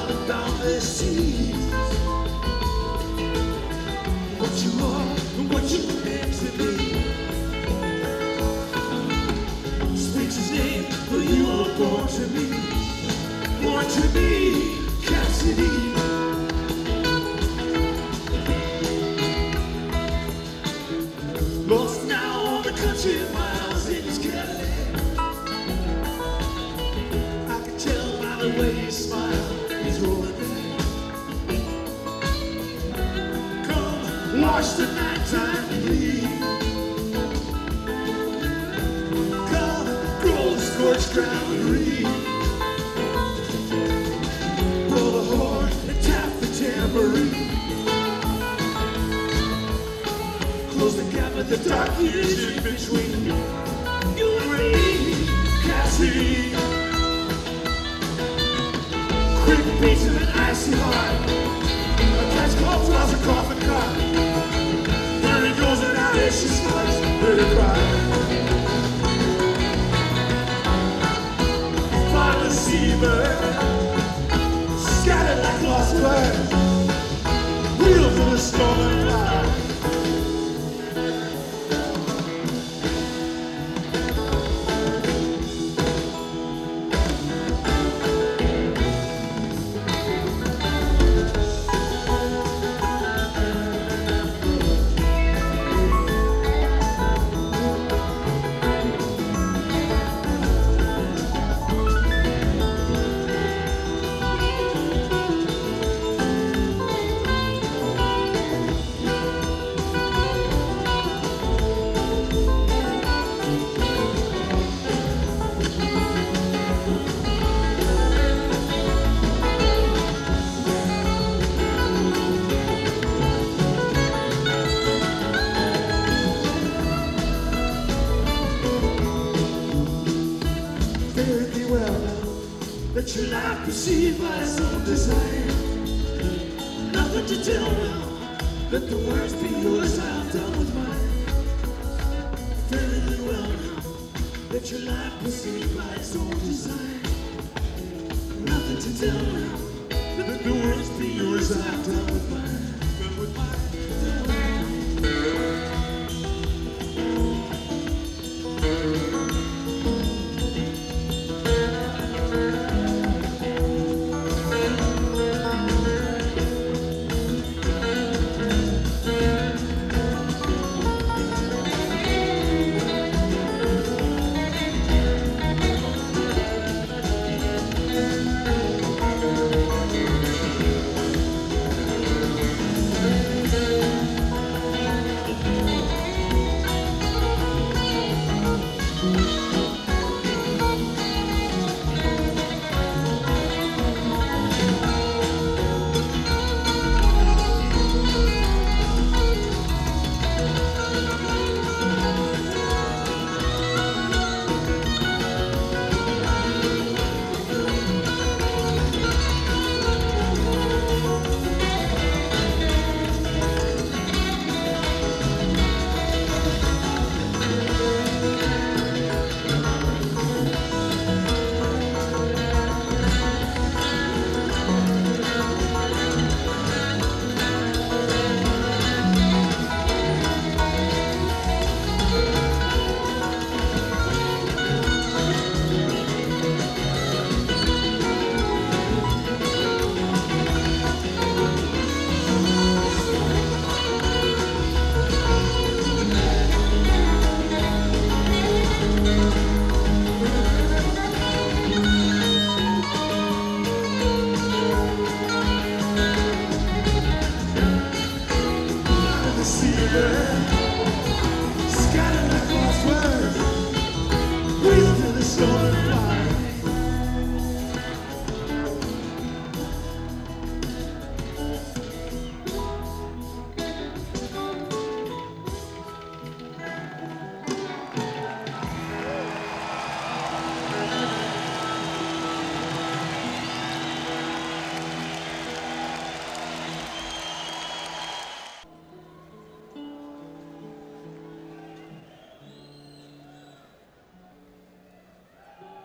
out of boundless seas. What you are and what you meant to be. Speaks his name, for you were born to me. Born to be Cassidy. Lost now on the country miles in his Cadillac. I can tell by the way you smile, he's rolling back. Come, watch the nighttime bleed. Come, grow the scorched ground and read. Blow the horn and tap the tambourine. Close the gap at the dark years in between you and me, Cassidy. Quick beats of an icy heart. A cat's call draws a coffin car. There he goes and out as she starts to cry. Fly the seabird, scattered like lost birds. Wheels in the storm and fly. That your life perceived by its own design. Nothing to tell now. Let the words be yours, I've done with mine. Fairly well now. Let your life perceived by its own design. Nothing to tell now. Let the words be yours, I've done with mine.